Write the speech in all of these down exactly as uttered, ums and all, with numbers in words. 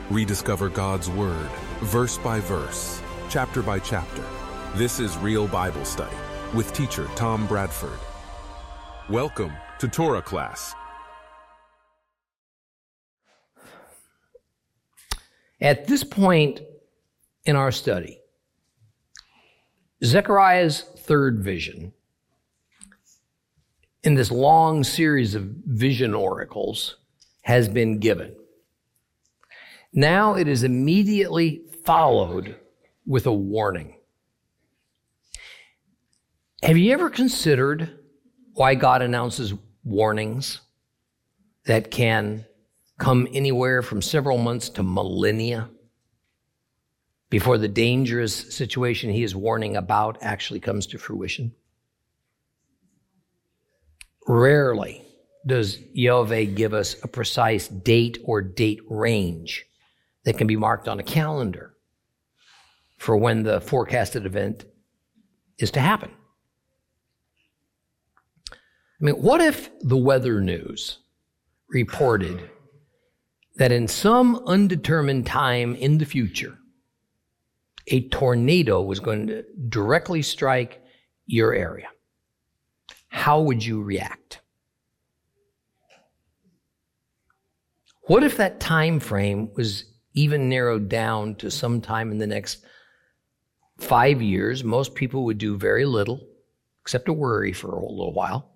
Rediscover God's Word, verse by verse, chapter by chapter. This is Real Bible Study with teacher Tom Bradford. Welcome to Torah Class. At this point in our study, Zechariah's third vision in this long series of vision oracles has been given. Now it is immediately followed with a warning. Have you ever considered why God announces warnings that can come anywhere from several months to millennia before the dangerous situation he is warning about actually comes to fruition? Rarely does Yahweh give us a precise date or date range that can be marked on a calendar for when the forecasted event is to happen. I mean, what if the weather news reported that in some undetermined time in the future, a tornado was going to directly strike your area? How would you react? What if that time frame was even narrowed down to sometime in the next five years? Most people would do very little, except to worry for a little while.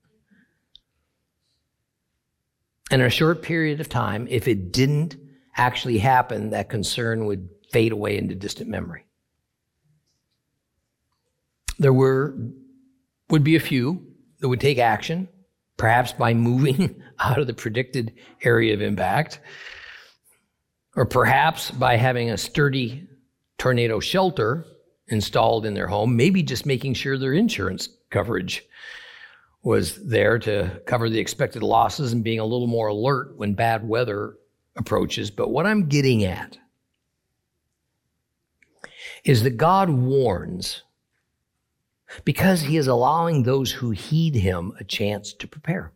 And in a short period of time, if it didn't actually happen, that concern would fade away into distant memory. There were would be a few that would take action, perhaps by moving out of the predicted area of impact, or perhaps by having a sturdy tornado shelter installed in their home, maybe just making sure their insurance coverage was there to cover the expected losses and being a little more alert when bad weather approaches. But what I'm getting at is that God warns because he is allowing those who heed him a chance to prepare.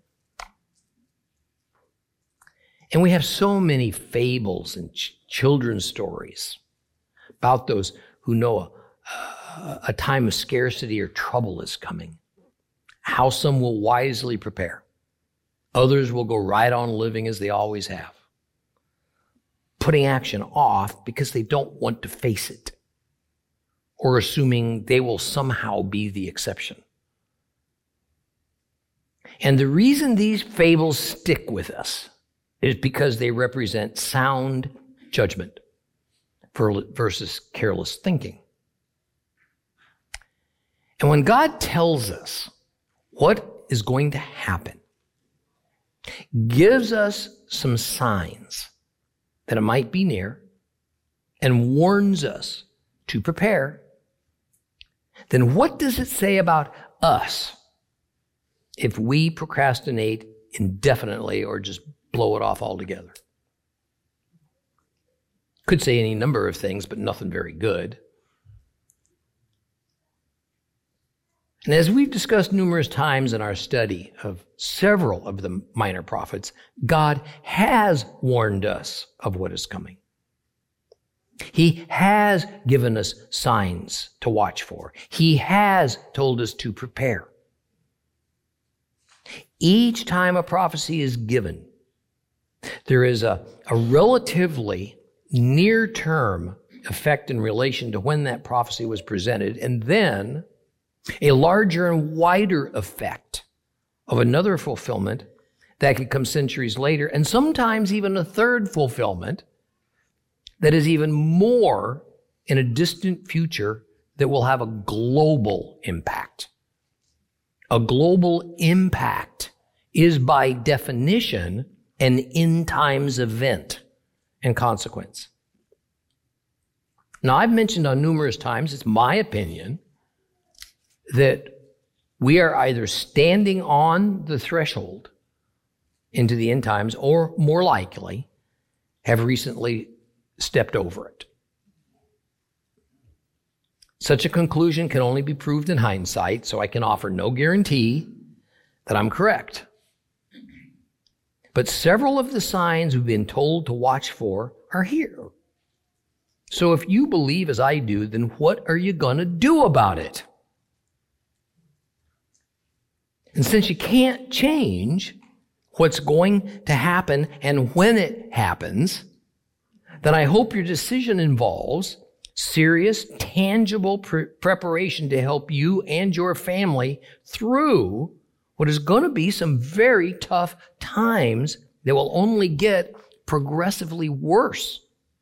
And we have so many fables and ch- children's stories about those who know a, a, a time of scarcity or trouble is coming. How some will wisely prepare. Others will go right on living as they always have, putting action off because they don't want to face it, or assuming they will somehow be the exception. And the reason these fables stick with us is because they represent sound judgment versus careless thinking. And when God tells us what is going to happen, gives us some signs that it might be near, and warns us to prepare, then what does it say about us if we procrastinate indefinitely or just blow it off altogether? Could say any number of things, but nothing very good. And as we've discussed numerous times in our study of several of the minor prophets, God has warned us of what is coming. He has given us signs to watch for. He has told us to prepare. Each time a prophecy is given, there is a, a relatively near-term effect in relation to when that prophecy was presented, and then a larger and wider effect of another fulfillment that could come centuries later, and sometimes even a third fulfillment that is even more in a distant future that will have a global impact. A global impact is by definition an end times event and consequence. Now, I've mentioned on numerous times, it's my opinion, that we are either standing on the threshold into the end times, or more likely have recently stepped over it. Such a conclusion can only be proved in hindsight, so I can offer no guarantee that I'm correct. But several of the signs we've been told to watch for are here. So if you believe as I do, then what are you going to do about it? And since you can't change what's going to happen and when it happens, then I hope your decision involves serious, tangible pre- preparation to help you and your family through what is going to be some very tough times that will only get progressively worse.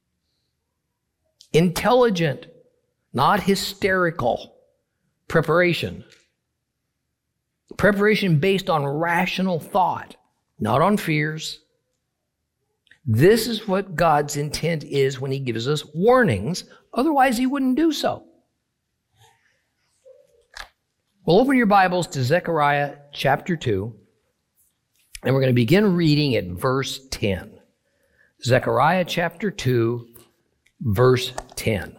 Intelligent, not hysterical preparation. Preparation based on rational thought, not on fears. This is what God's intent is when he gives us warnings. Otherwise, he wouldn't do so. Well, open your Bibles to Zechariah chapter two, and we're going to begin reading at verse ten. Zechariah chapter two, verse ten.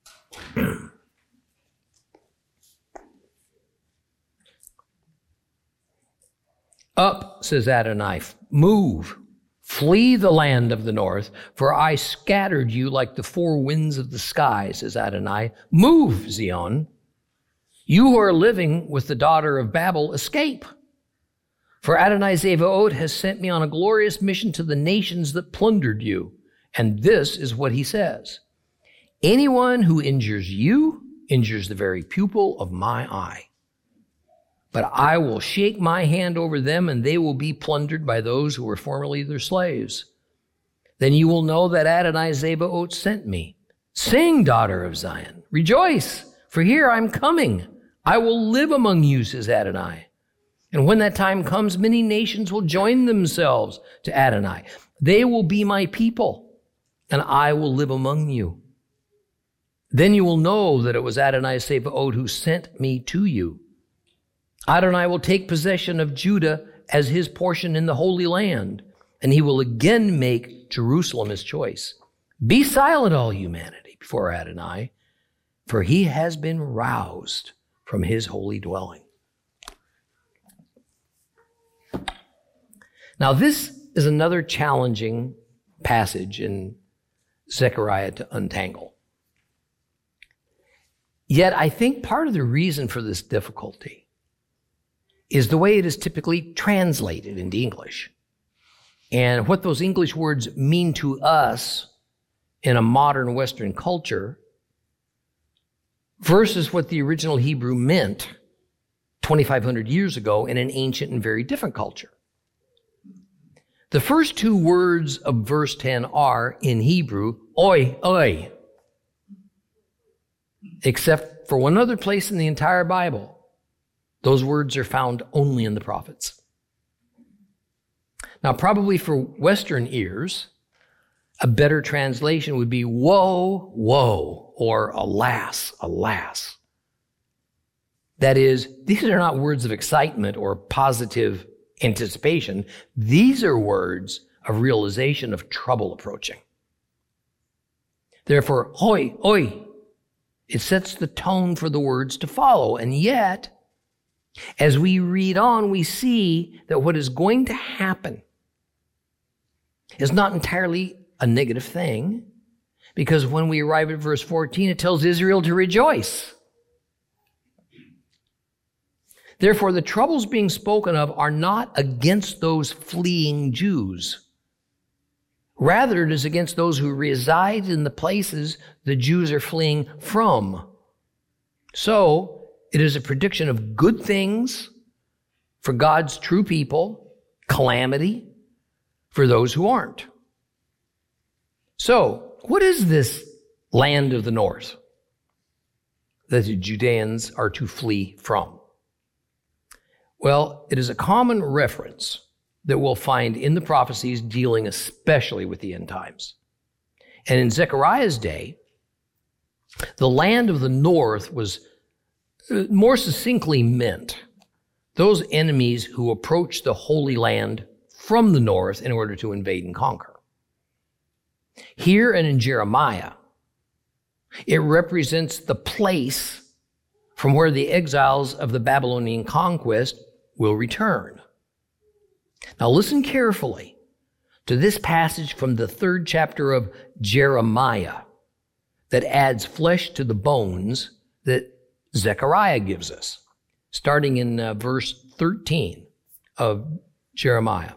Up, says Adonai, move, flee the land of the north, for I scattered you like the four winds of the sky, says Adonai. Move, Zion. You who are living with the daughter of Babel, escape. For Adonai Zevaot has sent me on a glorious mission to the nations that plundered you. And this is what he says. Anyone who injures you injures the very pupil of my eye. But I will shake my hand over them, and they will be plundered by those who were formerly their slaves. Then you will know that Adonai Zebaoth sent me. Sing, daughter of Zion. Rejoice, for here I'm coming. I will live among you, says Adonai. And when that time comes, many nations will join themselves to Adonai. They will be my people, and I will live among you. Then you will know that it was Adonai Zebaoth who sent me to you. Adonai will take possession of Judah as his portion in the Holy Land, and he will again make Jerusalem his choice. Be silent, all humanity, before Adonai, for he has been roused from his holy dwelling. Now, this is another challenging passage in Zechariah to untangle. Yet, I think part of the reason for this difficulty is the way it is typically translated into English. And what those English words mean to us in a modern Western culture versus what the original Hebrew meant twenty-five hundred years ago in an ancient and very different culture. The first two words of verse ten are, in Hebrew, oi, oi. Except for one other place in the entire Bible. Those words are found only in the prophets. Now, probably for Western ears, a better translation would be woe, woe, or alas, alas. That is, these are not words of excitement or positive anticipation. These are words of realization of trouble approaching. Therefore, hoi, oi, it sets the tone for the words to follow. And yet, as we read on, we see that what is going to happen is not entirely a negative thing, because when we arrive at verse fourteen, it tells Israel to rejoice. Therefore, the troubles being spoken of are not against those fleeing Jews. Rather, it is against those who reside in the places the Jews are fleeing from. So, it is a prediction of good things for God's true people, calamity for those who aren't. So, what is this land of the north that the Judeans are to flee from? Well, it is a common reference that we'll find in the prophecies dealing especially with the end times. And in Zechariah's day, the land of the north was more succinctly meant those enemies who approached the Holy Land from the north in order to invade and conquer. Here and in Jeremiah, it represents the place from where the exiles of the Babylonian conquest will return. Now listen carefully. to this passage from the third chapter of Jeremiah that adds flesh to the bones that Zechariah gives us, starting in uh, verse thirteen of Jeremiah.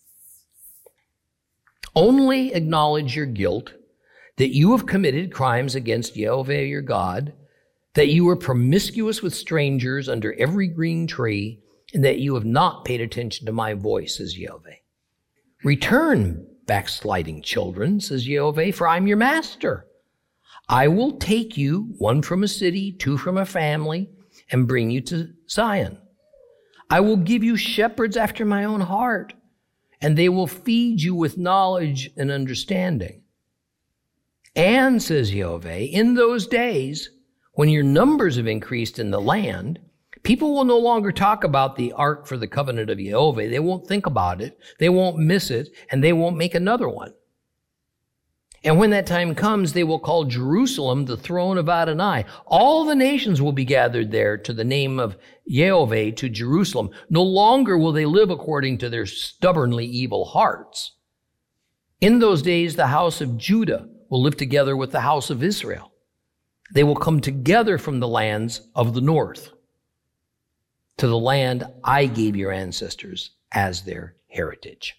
Only acknowledge your guilt, that you have committed crimes against Yehovah your God, that you were promiscuous with strangers under every green tree, and that you have not paid attention to my voice, says Yehovah. Return, backsliding children, says Yehovah, for I'm your master. I will take you, one from a city, two from a family, and bring you to Zion. I will give you shepherds after my own heart, and they will feed you with knowledge and understanding. And, says Yehovah, in those days, when your numbers have increased in the land, people will no longer talk about the ark for the covenant of Yehovah. They won't think about it, they won't miss it, and they won't make another one. And when that time comes, they will call Jerusalem the throne of Adonai. All the nations will be gathered there to the name of Yehovah, to Jerusalem. No longer will they live according to their stubbornly evil hearts. In those days, the house of Judah will live together with the house of Israel. They will come together from the lands of the north to the land I gave your ancestors as their heritage.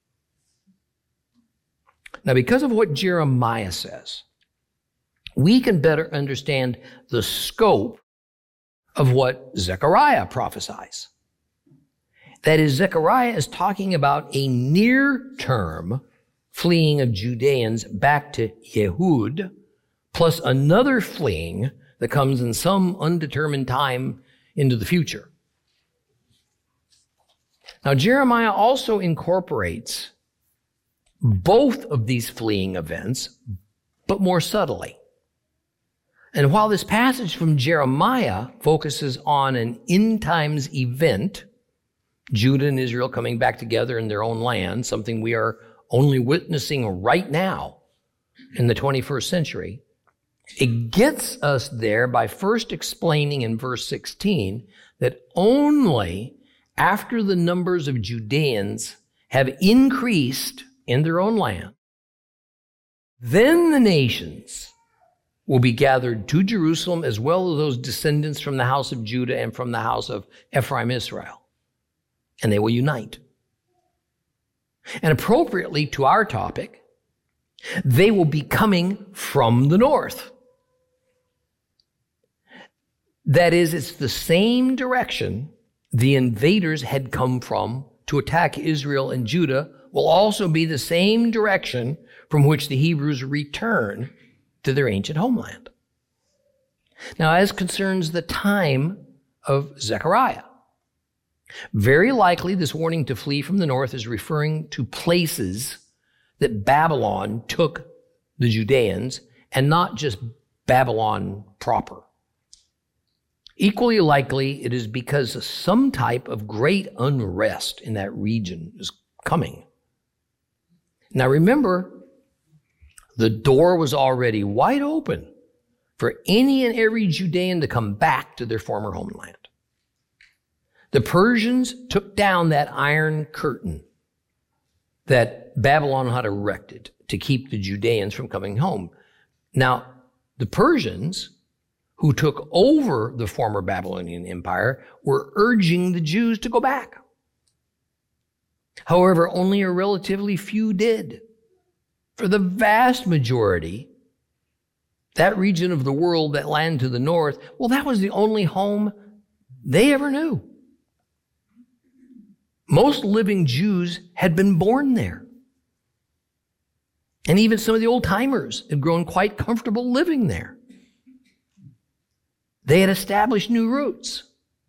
Now, because of what Jeremiah says, we can better understand the scope of what Zechariah prophesies. That is, Zechariah is talking about a near-term fleeing of Judeans back to Yehud, plus another fleeing that comes in some undetermined time into the future. Now, Jeremiah also incorporates both of these fleeing events, but more subtly. And while this passage from Jeremiah focuses on an end times event, Judah and Israel coming back together in their own land, something we are only witnessing right now in the twenty-first century, it gets us there by first explaining in verse sixteen that only after the numbers of Judeans have increased in their own land, then the nations will be gathered to Jerusalem, as well as those descendants from the house of Judah and from the house of Ephraim Israel, and they will unite. And appropriately to our topic, they will be coming from the north. That is, it's the same direction the invaders had come from to attack Israel and Judah, will also be the same direction from which the Hebrews return to their ancient homeland. Now, as concerns the time of Zechariah, very likely this warning to flee from the north is referring to places that Babylon took the Judeans, and not just Babylon proper. Equally likely, it is because some type of great unrest in that region is coming. Now remember, the door was already wide open for any and every Judean to come back to their former homeland. The Persians took down that iron curtain that Babylon had erected to keep the Judeans from coming home. Now, the Persians, who took over the former Babylonian Empire, were urging the Jews to go back. However, only a relatively few did. For the vast majority, that region of the world, that land to the north, well, that was the only home they ever knew. Most living Jews had been born there. And even some of the old-timers had grown quite comfortable living there. They had established new roots.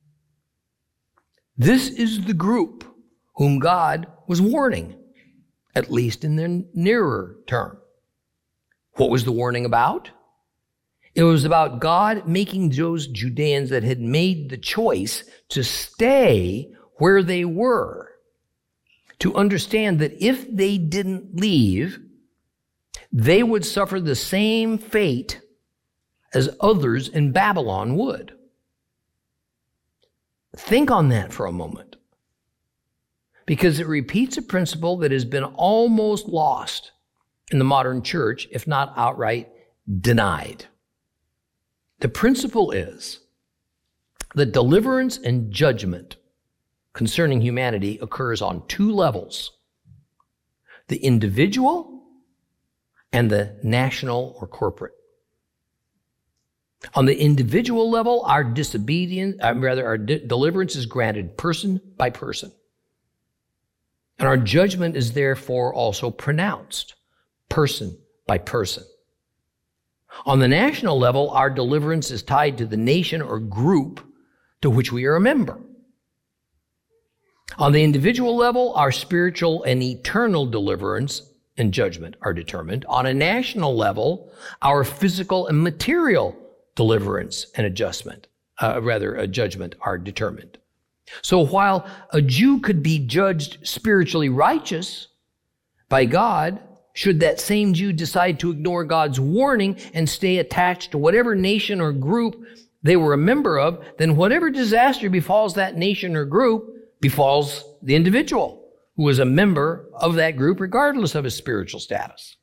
This is the group whom God was warning, at least in their nearer term. What was the warning about? It was about God making those Judeans that had made the choice to stay where they were, to understand that if they didn't leave, they would suffer the same fate as others in Babylon would. Think on that for a moment. because it repeats a principle that has been almost lost in the modern church, if not outright denied. The principle is that deliverance and judgment concerning humanity occurs on two levels: the individual and the national or corporate. On the individual level, our disobedience, uh, rather, our de- deliverance is granted person by person. And our judgment is therefore also pronounced person by person. On the national level, our deliverance is tied to the nation or group to which we are a member. On the individual level, our spiritual and eternal deliverance and judgment are determined. On a national level, our physical and material deliverance and adjustment, uh, rather, a judgment are determined. So while a Jew could be judged spiritually righteous by God, should that same Jew decide to ignore God's warning and stay attached to whatever nation or group they were a member of, then whatever disaster befalls that nation or group befalls the individual who was a member of that group, regardless of his spiritual status.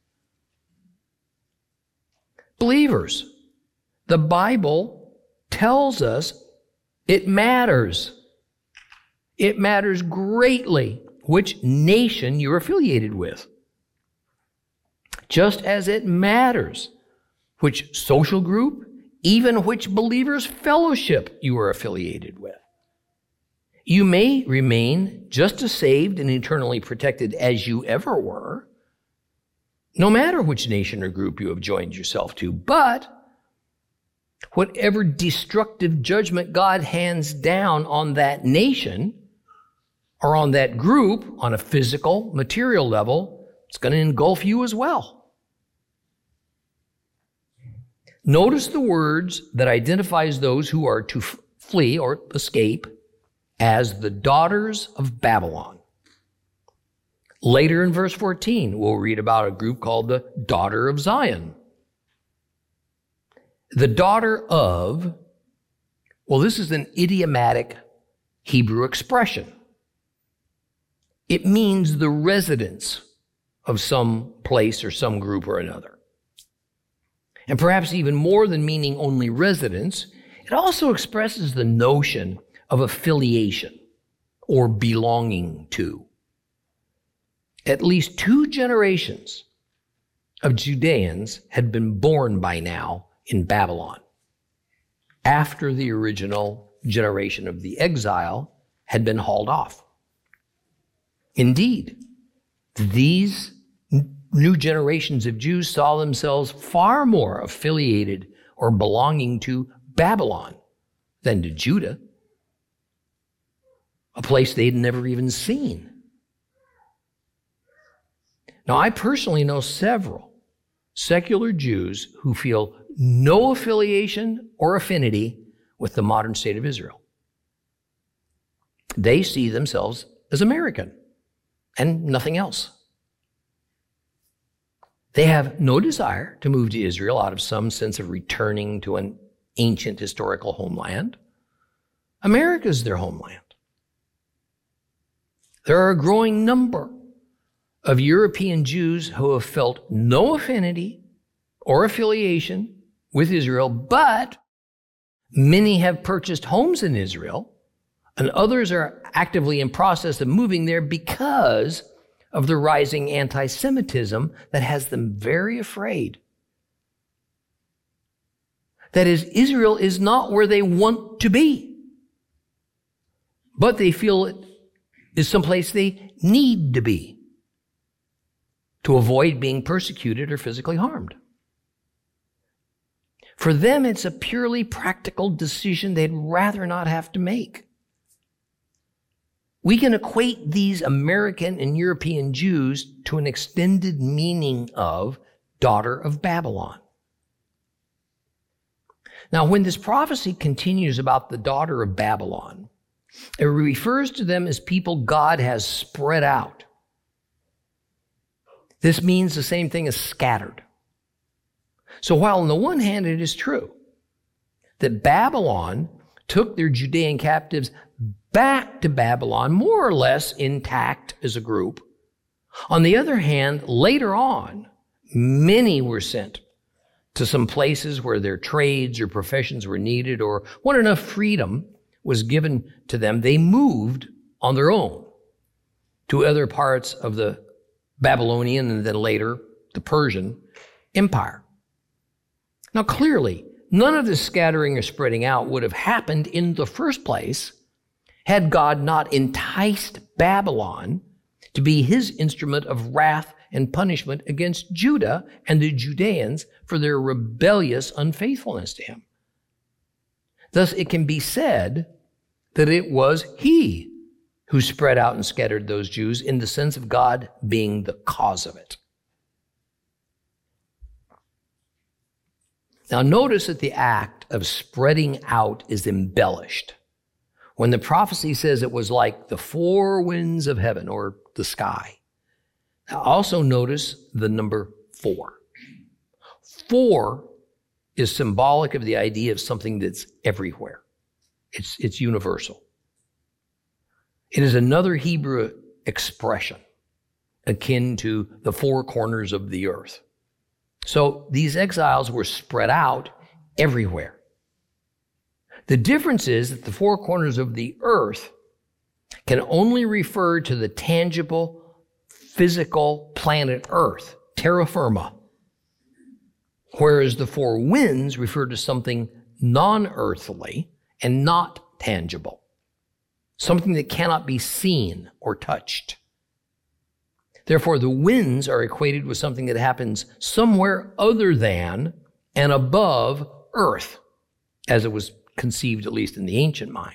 Believers, the Bible tells us it matters. It matters greatly which nation you're affiliated with, just as it matters which social group, even which believers' fellowship you are affiliated with. You may remain just as saved and eternally protected as you ever were, no matter which nation or group you have joined yourself to, but whatever destructive judgment God hands down on that nation or on that group on a physical, material level, it's going to engulf you as well. Notice the words that identifies those who are to f- flee or escape as the daughters of Babylon. Later in verse fourteen, we'll read about a group called the daughter of Zion. The daughter of, well, this is an idiomatic Hebrew expression. It means the residence of some place or some group or another. And perhaps even more than meaning only residence, it also expresses the notion of affiliation or belonging to. At least two generations of Judeans had been born by now in Babylon, after the original generation of the exile had been hauled off. Indeed, these new generations of Jews saw themselves far more affiliated or belonging to Babylon than to Judah, a place they'd never even seen. Now, I personally know several secular Jews who feel no affiliation or affinity with the modern state of Israel. They see themselves as American and nothing else. They have no desire to move to Israel out of some sense of returning to an ancient historical homeland. America is their homeland. There are a growing number of European Jews who have felt no affinity or affiliation with Israel, but many have purchased homes in Israel, and others are actively in process of moving there because of the rising anti-Semitism that has them very afraid. That is, Israel is not where they want to be, but they feel it is someplace they need to be to avoid being persecuted or physically harmed. For them, it's a purely practical decision they'd rather not have to make. We can equate these American and European Jews to an extended meaning of daughter of Babylon. Now, when this prophecy continues about the daughter of Babylon, it refers to them as people God has spread out. This means the same thing as scattered. So while on the one hand it is true that Babylon took their Judean captives back to Babylon, more or less intact as a group. On the other hand, later on, many were sent to some places where their trades or professions were needed, or when enough freedom was given to them, they moved on their own to other parts of the Babylonian and then later the Persian Empire. Now, clearly, none of this scattering or spreading out would have happened in the first place had God not enticed Babylon to be his instrument of wrath and punishment against Judah and the Judeans for their rebellious unfaithfulness to him. Thus, it can be said that it was he who spread out and scattered those Jews in the sense of God being the cause of it. Now, notice that the act of spreading out is embellished. When the prophecy says it was like the four winds of heaven or the sky. Now, also notice the number four. Four is symbolic of the idea of something that's everywhere. It's, it's universal. It is another Hebrew expression akin to the four corners of the earth. So these exiles were spread out everywhere. The difference is that the four corners of the earth can only refer to the tangible, physical planet Earth, terra firma, whereas the four winds refer to something non-earthly and not tangible, something that cannot be seen or touched. Therefore, the winds are equated with something that happens somewhere other than and above earth, as it was conceived, at least in the ancient mind.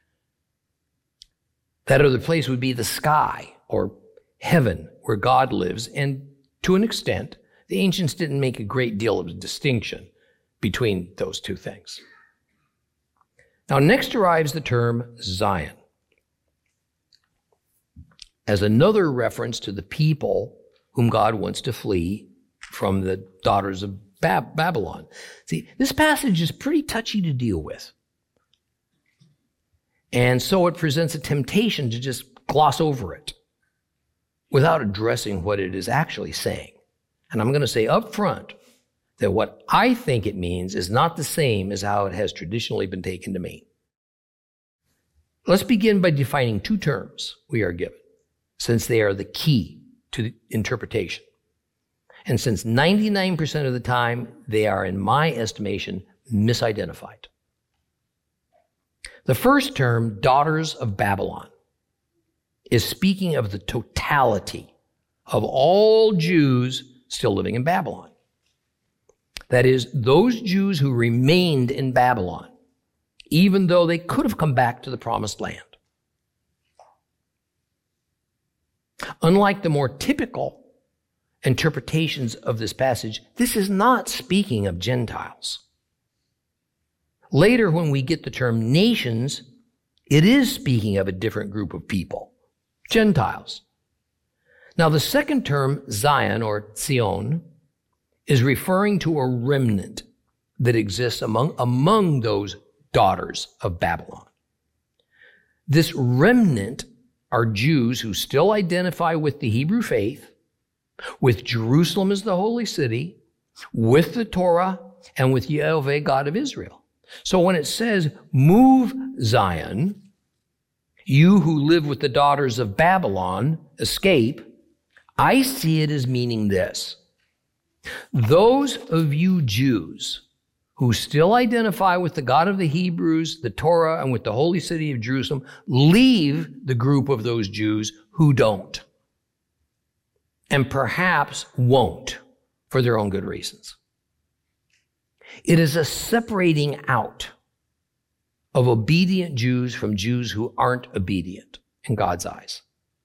That other place would be the sky or heaven where God lives, and to an extent, the ancients didn't make a great deal of distinction between those two things. Now, next arrives the term Zion, as another reference to the people whom God wants to flee from the daughters of Bab- Babylon. See, this passage is pretty touchy to deal with. And so it presents a temptation to just gloss over it without addressing what it is actually saying. And I'm going to say up front that what I think it means is not the same as how it has traditionally been taken to mean. Let's begin by defining two terms we are given, since they are the key to the interpretation. And since ninety-nine percent of the time, they are, in my estimation, misidentified. The first term, daughters of Babylon, is speaking of the totality of all Jews still living in Babylon. That is, those Jews who remained in Babylon, even though they could have come back to the promised land. Unlike the more typical interpretations of this passage, this is not speaking of Gentiles. Later, when we get the term nations, it is speaking of a different group of people, Gentiles. Now, the second term, Zion or Zion, is referring to a remnant that exists among, among those daughters of Babylon. This remnant are Jews who still identify with the Hebrew faith, with Jerusalem as the holy city, with the Torah, and with Yahweh, God of Israel. So when it says, move Zion, you who live with the daughters of Babylon, escape, I see it as meaning this. Those of you Jews who still identify with the God of the Hebrews, the Torah, and with the holy city of Jerusalem, leave the group of those Jews who don't, and perhaps won't for their own good reasons. It is a separating out of obedient Jews from Jews who aren't obedient in God's eyes.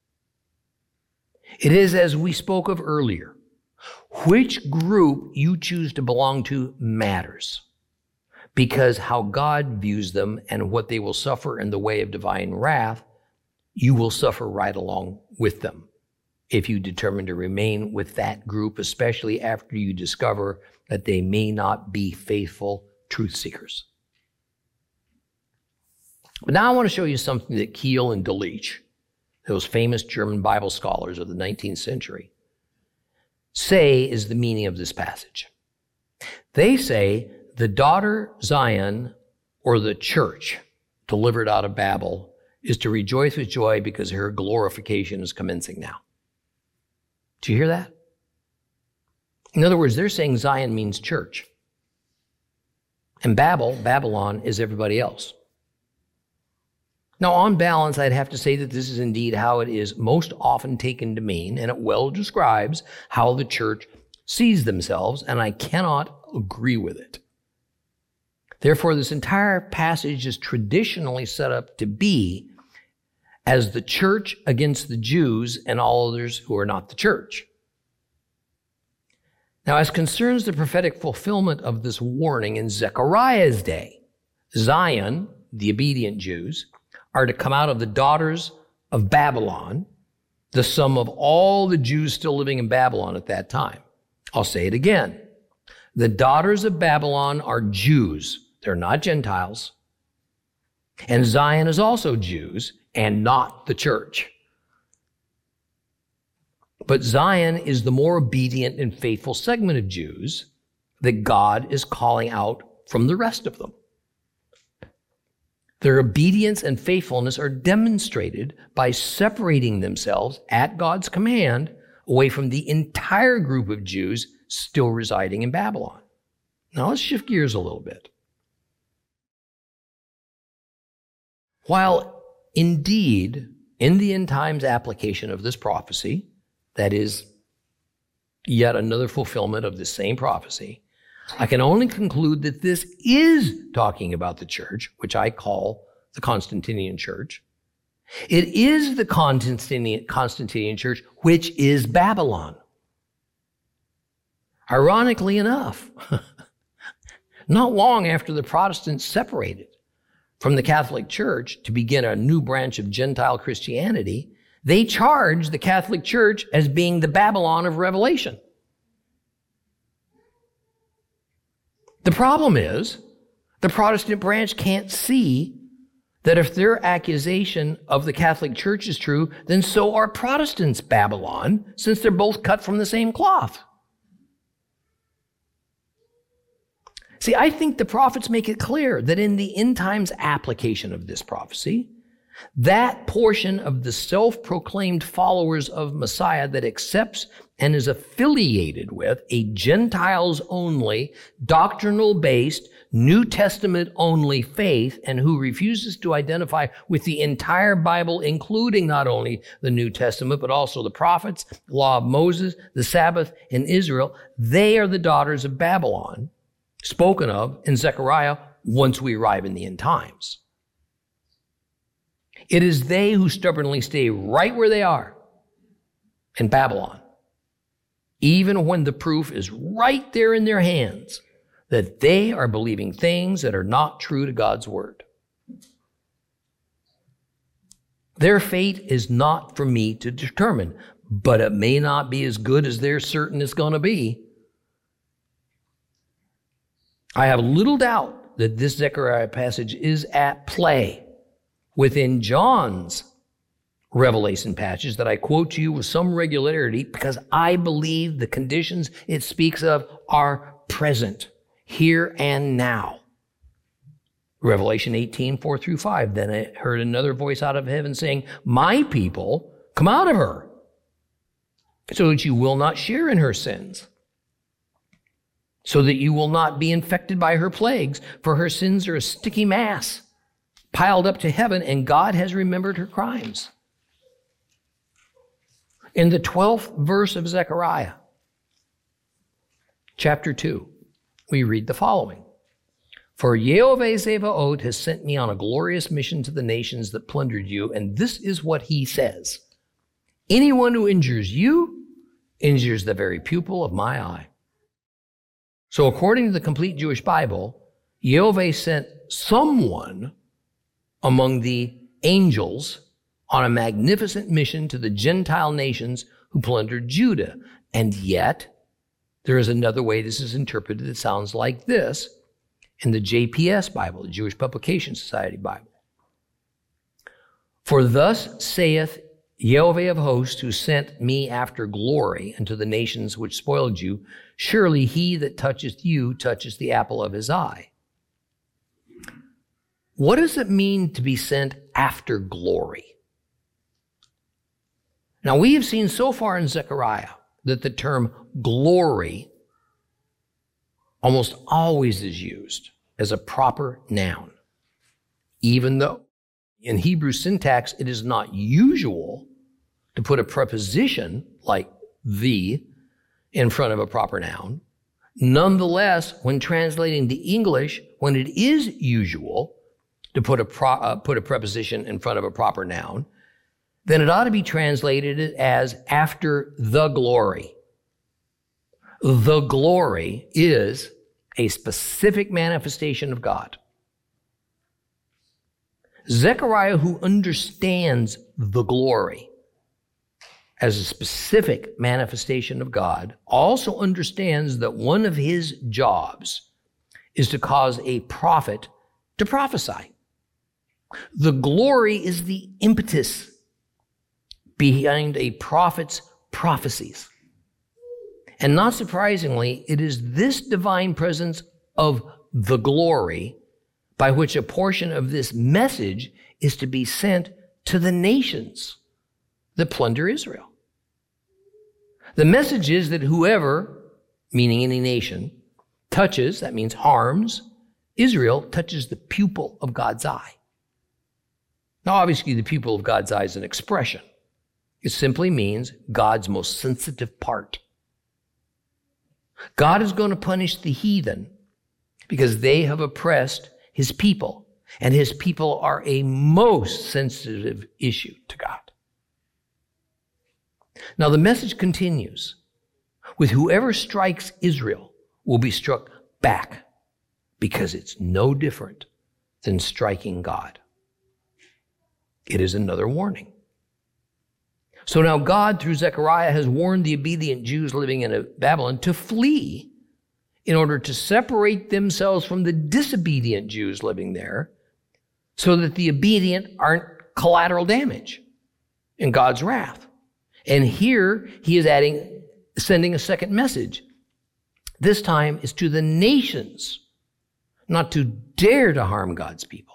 It is, as we spoke of earlier, which group you choose to belong to matters, because how God views them and what they will suffer in the way of divine wrath, you will suffer right along with them if you determine to remain with that group, especially after you discover that they may not be faithful truth seekers. But now I want to show you something that Kiel and Delitzsch, those famous German Bible scholars of the nineteenth century, say is the meaning of this passage. They say the daughter Zion, or the church delivered out of Babel, is to rejoice with joy because her glorification is commencing now. Do you hear that? In other words, they're saying Zion means church. And Babel, Babylon, is everybody else. Now, on balance, I'd have to say that this is indeed how it is most often taken to mean, and it well describes how the church sees themselves, and I cannot agree with it. Therefore, this entire passage is traditionally set up to be as the church against the Jews and all others who are not the church. Now, as concerns the prophetic fulfillment of this warning in Zechariah's day, Zion, the obedient Jews, are to come out of the daughters of Babylon, the sum of all the Jews still living in Babylon at that time. I'll say it again. The daughters of Babylon are Jews. They're not Gentiles. And Zion is also Jews and not the church. But Zion is the more obedient and faithful segment of Jews that God is calling out from the rest of them. Their obedience and faithfulness are demonstrated by separating themselves at God's command away from the entire group of Jews still residing in Babylon. Now let's shift gears a little bit. While indeed, in the end times application of this prophecy, that is yet another fulfillment of the same prophecy, I can only conclude that this is talking about the church, which I call the Constantinian church. It is the Constantinian, Constantinian church, which is Babylon. Ironically enough, not long after the Protestants separated from the Catholic Church to begin a new branch of Gentile Christianity, they charged the Catholic Church as being the Babylon of Revelation. The problem is, the Protestant branch can't see that if their accusation of the Catholic Church is true, then so are Protestants Babylon, since they're both cut from the same cloth. See, I think the prophets make it clear that in the end times application of this prophecy, that portion of the self-proclaimed followers of Messiah that accepts and is affiliated with a Gentiles-only, doctrinal-based, New Testament-only faith and who refuses to identify with the entire Bible, including not only the New Testament, but also the prophets, the law of Moses, the Sabbath, and Israel, they are the daughters of Babylon, spoken of in Zechariah once we arrive in the end times. It is they who stubbornly stay right where they are in Babylon, even when the proof is right there in their hands that they are believing things that are not true to God's word. Their fate is not for me to determine, but it may not be as good as they're certain it's going to be. I have little doubt that this Zechariah passage is at play within John's Revelation passage that I quote to you with some regularity because I believe the conditions it speaks of are present, here and now. Revelation eighteen, four through five. Then I heard another voice out of heaven saying, "My people, come out of her, so that you will not share in her sins, so that you will not be infected by her plagues, for her sins are a sticky mass piled up to heaven, and God has remembered her crimes." In the twelfth verse of Zechariah, chapter two, we read the following. "For Yehovah Zevaot has sent me on a glorious mission to the nations that plundered you, and this is what he says. Anyone who injures you injures the very pupil of my eye." So according to the complete Jewish Bible, Yehovah sent someone among the angels on a magnificent mission to the Gentile nations who plundered Judah. And yet, there is another way this is interpreted that sounds like this in the J P S Bible, the Jewish Publication Society Bible. For thus saith Yehovah of hosts, who sent me after glory unto the nations which spoiled you, surely he that toucheth you touches the apple of his eye. What does it mean to be sent after glory? Now, we have seen so far in Zechariah that the term glory almost always is used as a proper noun, even though in Hebrew syntax it is not usual to put a preposition like the in front of a proper noun. Nonetheless, when translating to English, when it is usual to put a, pro, uh, put a preposition in front of a proper noun, then it ought to be translated as after the glory. The glory is a specific manifestation of God. Zechariah, who understands the glory as a specific manifestation of God, also understands that one of his jobs is to cause a prophet to prophesy. The glory is the impetus behind a prophet's prophecies. And not surprisingly, it is this divine presence of the glory by which a portion of this message is to be sent to the nations that plunder Israel. The message is that whoever, meaning any nation, touches, that means harms, Israel touches the pupil of God's eye. Now, obviously, the pupil of God's eye is an expression. It simply means God's most sensitive part. God is going to punish the heathen because they have oppressed his people, and his people are a most sensitive issue to God. Now, the message continues with whoever strikes Israel will be struck back because it's no different than striking God. It is another warning. So now God, through Zechariah, has warned the obedient Jews living in Babylon to flee in order to separate themselves from the disobedient Jews living there so that the obedient aren't collateral damage in God's wrath. And here he is adding, sending a second message. This time is to the nations, not to dare to harm God's people.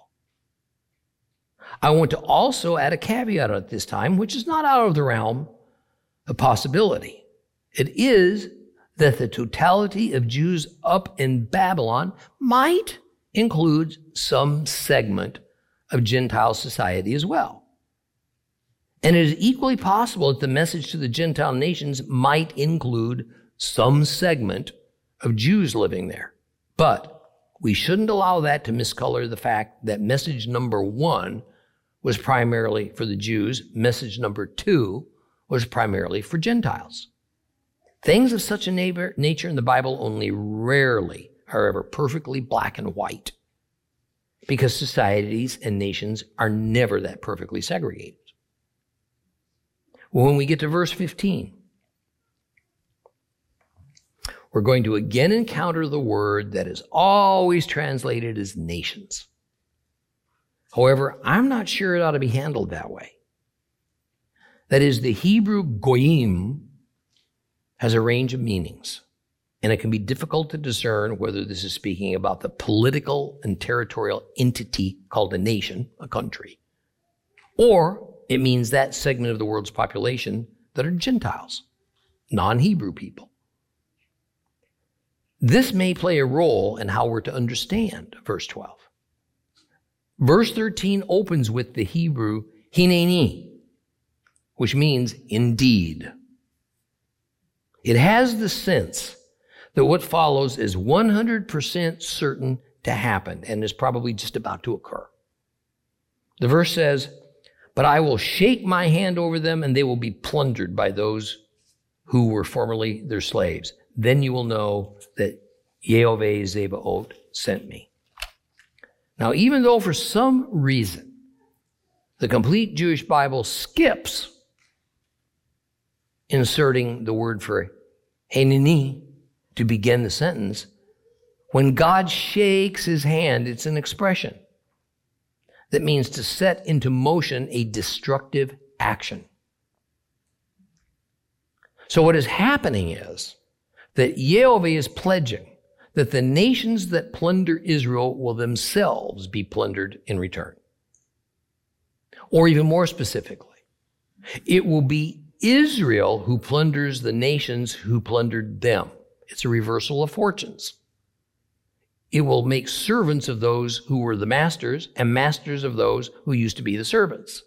I want to also add a caveat at this time, which is not out of the realm of possibility. It is that the totality of Jews up in Babylon might include some segment of Gentile society as well. And it is equally possible that the message to the Gentile nations might include some segment of Jews living there. But we shouldn't allow that to miscolor the fact that message number one was primarily for the Jews. Message number two was primarily for Gentiles. Things of such a nature in the Bible only rarely are ever perfectly black and white, because societies and nations are never that perfectly segregated. When we get to verse fifteen, we're going to again encounter the word that is always translated as nations. However, I'm not sure it ought to be handled that way. That is, the Hebrew goyim has a range of meanings, and it can be difficult to discern whether this is speaking about the political and territorial entity called a nation, a country, or it means that segment of the world's population that are Gentiles, non-Hebrew people. This may play a role in how we're to understand verse twelve. Verse thirteen opens with the Hebrew hineni, which means indeed. It has the sense that what follows is one hundred percent certain to happen and is probably just about to occur. The verse says, "But I will shake my hand over them, and they will be plundered by those who were formerly their slaves. Then you will know that Yehovah Zebaoth sent me." Now, even though for some reason the complete Jewish Bible skips inserting the word for Hineni to begin the sentence, when God shakes his hand, it's an expression that means to set into motion a destructive action. So what is happening is that Yehovah is pledging that the nations that plunder Israel will themselves be plundered in return. Or even more specifically, it will be Israel who plunders the nations who plundered them. It's a reversal of fortunes. It will make servants of those who were the masters and masters of those who used to be the servants.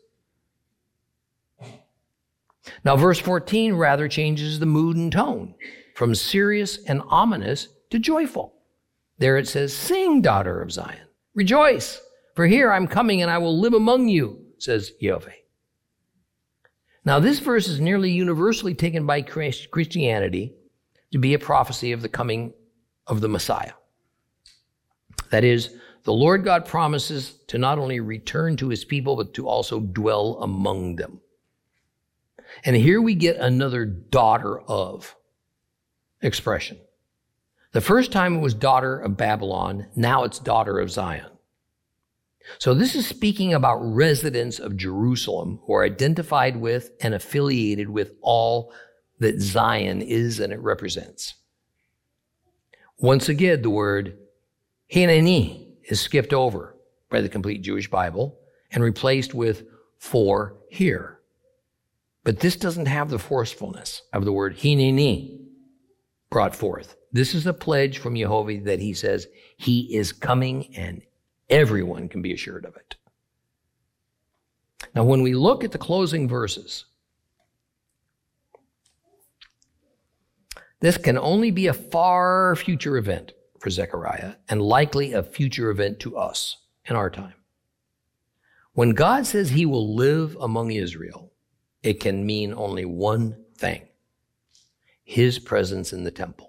Now, verse fourteen rather changes the mood and tone from serious and ominous to joyful. There it says, "Sing, daughter of Zion, rejoice, for here I'm coming and I will live among you," says Yehovah. Now, this verse is nearly universally taken by Christianity to be a prophecy of the coming of the Messiah. That is, the Lord God promises to not only return to his people, but to also dwell among them. And here we get another daughter of expression. The first time it was daughter of Babylon, now it's daughter of Zion. So this is speaking about residents of Jerusalem who are identified with and affiliated with all that Zion is and it represents. Once again, the word Hineni is skipped over by the complete Jewish Bible and replaced with for here. But this doesn't have the forcefulness of the word Hineni brought forth. This is a pledge from Yehovah that he says he is coming and everyone can be assured of it. Now, when we look at the closing verses, this can only be a far future event for Zechariah and likely a future event to us in our time. When God says he will live among Israel, it can mean only one thing: his presence in the temple.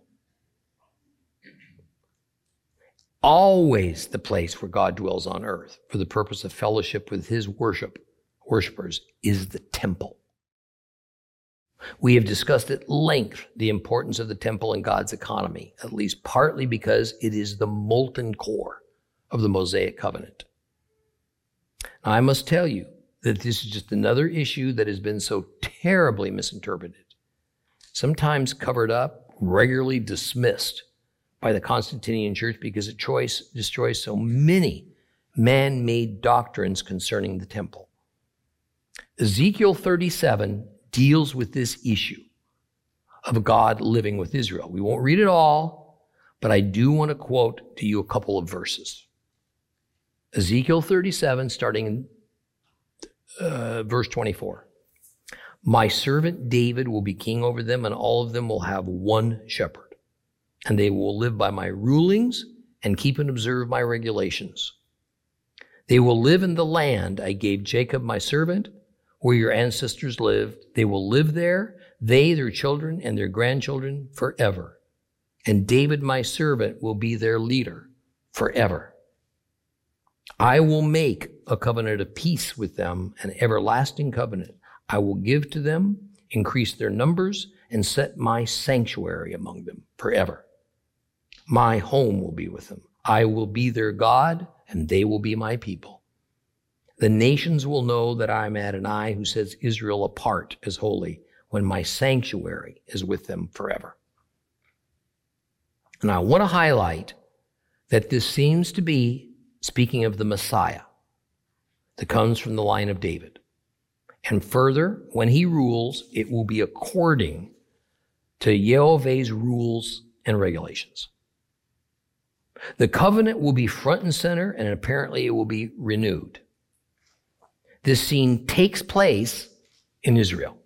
Always the place where God dwells on earth for the purpose of fellowship with his worship, worshipers is the temple. We have discussed at length the importance of the temple in God's economy, at least partly because it is the molten core of the Mosaic covenant. Now, I must tell you that this is just another issue that has been so terribly misinterpreted, sometimes covered up, regularly dismissed by the Constantinian Church because it choice, destroys so many man-made doctrines concerning the temple. Ezekiel thirty-seven deals with this issue of God living with Israel. We won't read it all, but I do want to quote to you a couple of verses. Ezekiel thirty-seven, starting in uh, verse twenty-four. My servant David will be king over them, and all of them will have one shepherd, and they will live by my rulings and keep and observe my regulations. They will live in the land I gave Jacob my servant, where your ancestors lived. They will live there, they, their children, and their grandchildren forever. And David my servant will be their leader forever. I will make a covenant of peace with them, an everlasting covenant. I will give to them, increase their numbers, and set my sanctuary among them forever. My home will be with them. I will be their God, and they will be my people. The nations will know that I am Adonai, who sets Israel apart as holy, when my sanctuary is with them forever. And I want to highlight that this seems to be speaking of the Messiah that comes from the line of David. And further, when he rules, it will be according to Yehovah's rules and regulations. The covenant will be front and center, and apparently it will be renewed. This scene takes place in Israel.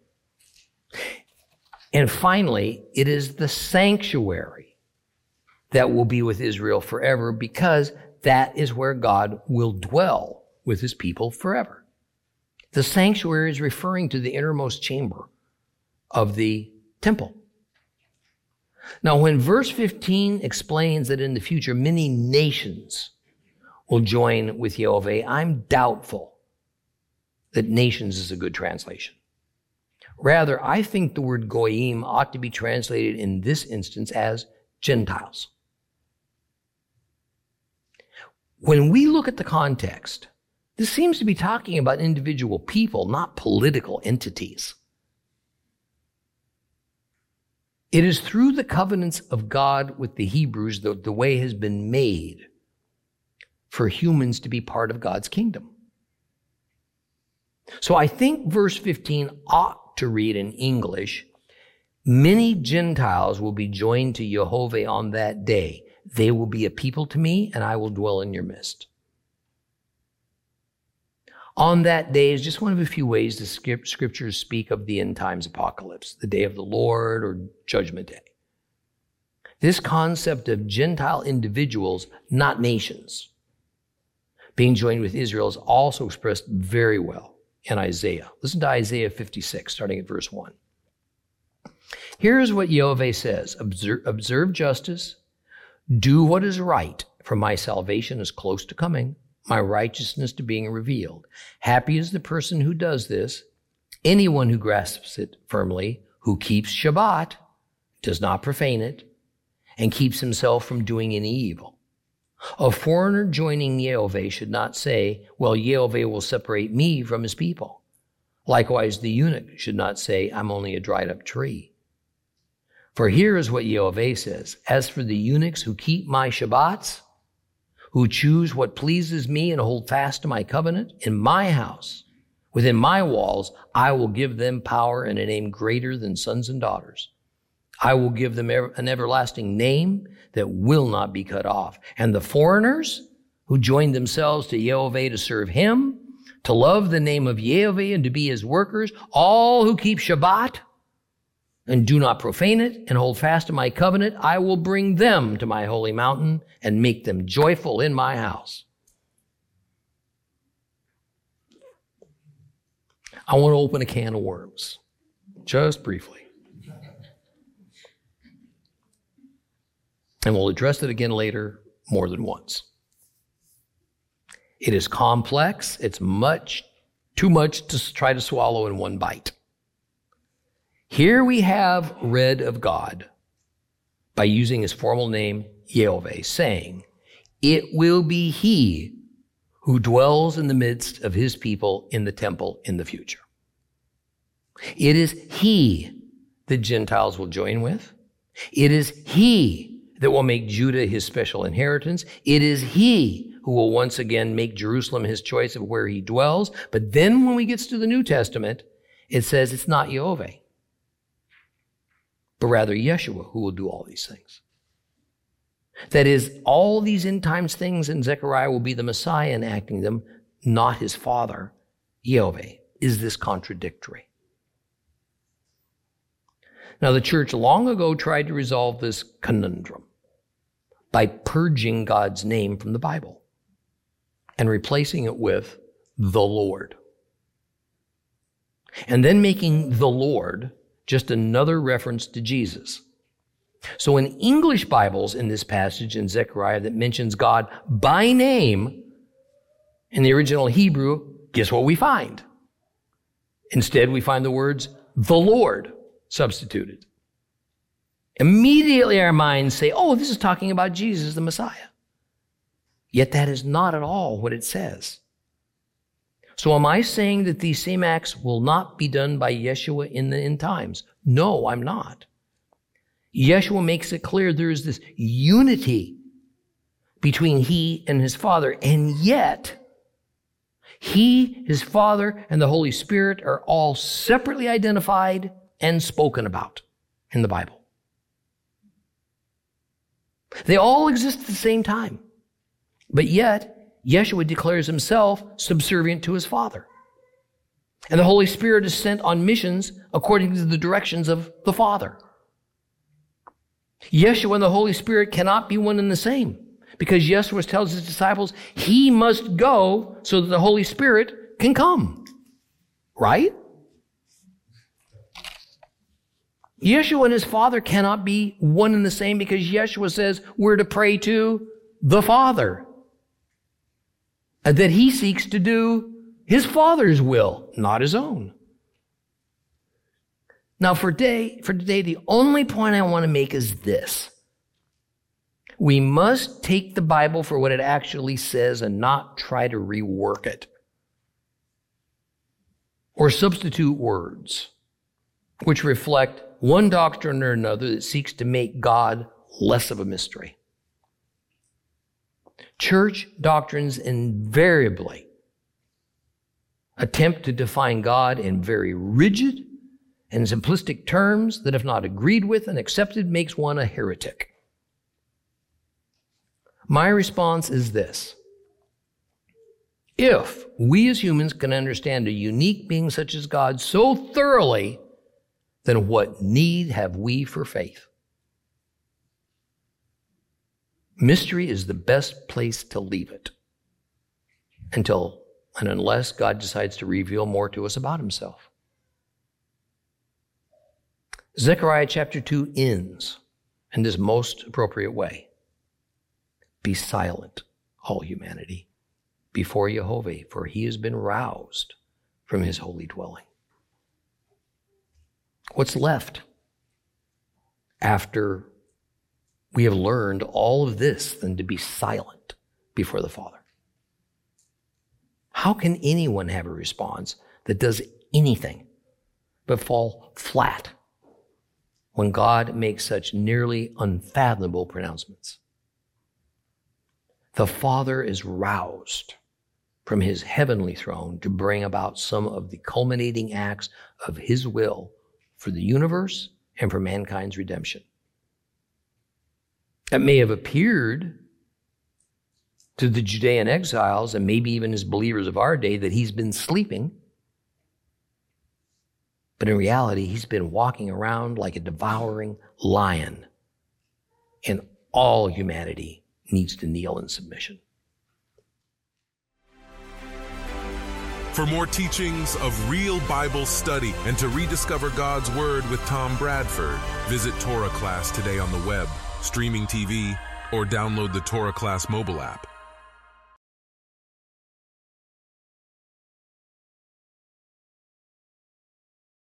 And finally, it is the sanctuary that will be with Israel forever, because that is where God will dwell with his people forever. The sanctuary is referring to the innermost chamber of the temple. Now, when verse fifteen explains that in the future many nations will join with Yehovah, I'm doubtful that nations is a good translation. Rather, I think the word goyim ought to be translated in this instance as Gentiles. When we look at the context, This seems to be talking about individual people, not political entities. It is through the covenants of God with the Hebrews that the way has been made for humans to be part of God's kingdom. So I think verse fifteen ought to read in English, many Gentiles will be joined to Jehovah on that day. They will be a people to me, and I will dwell in your midst. On that day is just one of a few ways the scriptures speak of the end times apocalypse, the day of the Lord or judgment day. This concept of Gentile individuals, not nations, being joined with Israel is also expressed very well in Isaiah. Listen to Isaiah fifty-six, starting at verse one. Here's what Jehovah says, observe, observe justice, do what is right, for my salvation is close to coming, my righteousness to being revealed. Happy is the person who does this, anyone who grasps it firmly, who keeps Shabbat, does not profane it, and keeps himself from doing any evil. A foreigner joining Jehovah should not say, well, Jehovah will separate me from his people. Likewise, the eunuch should not say, I'm only a dried up tree. For here is what Jehovah says, as for the eunuchs who keep my Shabbats, who choose what pleases me and hold fast to my covenant, in my house, within my walls, I will give them power and a name greater than sons and daughters. I will give them an everlasting name that will not be cut off. And the foreigners who join themselves to Jehovah to serve him, to love the name of Jehovah and to be his workers, all who keep Shabbat and do not profane it and hold fast to my covenant, I will bring them to my holy mountain and make them joyful in my house. I want to open a can of worms, just briefly. And we'll address it again later more than once. It is complex. It's much, too much to try to swallow in one bite. Here we have read of God by using his formal name, Jehovah, saying, it will be he who dwells in the midst of his people in the temple in the future. It is he the Gentiles will join with. It is he that will make Judah his special inheritance. It is he who will once again make Jerusalem his choice of where he dwells. But then when we get to the New Testament, it says it's not Jehovah, but rather Yeshua who will do all these things. That is, all these end times things in Zechariah will be the Messiah enacting them, not his father, Jehovah. Is this contradictory? Now, the church long ago tried to resolve this conundrum by purging God's name from the Bible and replacing it with the Lord. And then making the Lord just another reference to Jesus. So in English Bibles in this passage in Zechariah that mentions God by name, in the original Hebrew, guess what we find? Instead, we find the words, the Lord, substituted. Immediately our minds say, oh, this is talking about Jesus, the Messiah. Yet that is not at all what it says. So am I saying that these same acts will not be done by Yeshua in the end times? No, I'm not. Yeshua makes it clear there is this unity between he and his Father, and yet he, his Father, and the Holy Spirit are all separately identified and spoken about in the Bible. They all exist at the same time, but yet Yeshua declares himself subservient to his Father. And the Holy Spirit is sent on missions according to the directions of the Father. Yeshua and the Holy Spirit cannot be one and the same, because Yeshua tells his disciples he must go so that the Holy Spirit can come. Right? Yeshua and his Father cannot be one and the same, because Yeshua says we're to pray to the Father, and that he seeks to do his Father's will, not his own. Now for today, for today, the only point I want to make is this. We must take the Bible for what it actually says and not try to rework it or substitute words which reflect one doctrine or another that seeks to make God less of a mystery. Church doctrines invariably attempt to define God in very rigid and simplistic terms that, if not agreed with and accepted, makes one a heretic. My response is this: if we as humans can understand a unique being such as God so thoroughly, then what need have we for faith? Mystery is the best place to leave it until and unless God decides to reveal more to us about himself. Zechariah chapter two ends in this most appropriate way. Be silent, all humanity, before Jehovah, for he has been roused from his holy dwelling. What's left after we have learned all of this than to be silent before the Father? How can anyone have a response that does anything but fall flat when God makes such nearly unfathomable pronouncements? The Father is roused from his heavenly throne to bring about some of the culminating acts of his will for the universe and for mankind's redemption. It may have appeared to the Judean exiles and maybe even as believers of our day that he's been sleeping, but in reality, he's been walking around like a devouring lion, and all humanity needs to kneel in submission. For more teachings of real Bible study and to rediscover God's Word with Tom Bradford, visit Torah Class today on the web, streaming T V, or download the Torah Class mobile app.